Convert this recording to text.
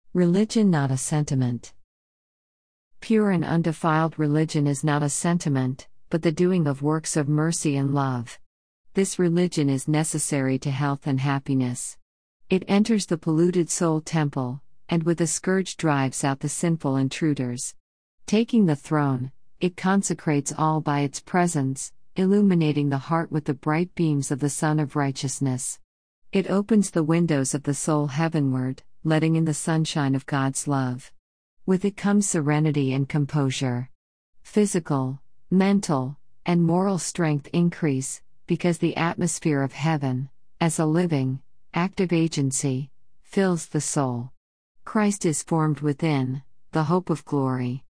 Religion not a sentiment. Pure and undefiled religion is not a sentiment, but the doing of works of mercy and love. This religion is necessary to health and happiness. It enters the polluted soul temple, and with a scourge drives out the sinful intruders. Taking the throne, it consecrates all by its presence, illuminating the heart with the bright beams of the Sun of Righteousness. It opens the windows of the soul heavenward, letting in the sunshine of God's love. With it comes serenity and composure. Physical, mental, and moral strength increase, because the atmosphere of heaven, as a living, active agency, fills the soul. Christ is formed within, the hope of glory.